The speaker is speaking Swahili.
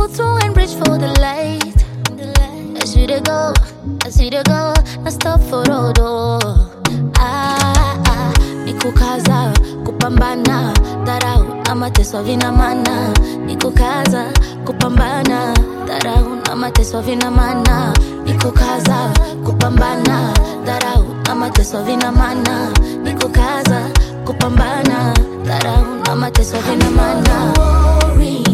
go through and reach for the light. I see the go, I see the go, I stop for rodo. Nikukaza, kupambana, dharau na mateso vina maana. Nikukaza, kupambana, dharau na mateso vina maana. Nikukaza, kupambana, dharau na mateso vina maana. Nikukaza, kupambana, dharau na mateso vina maana.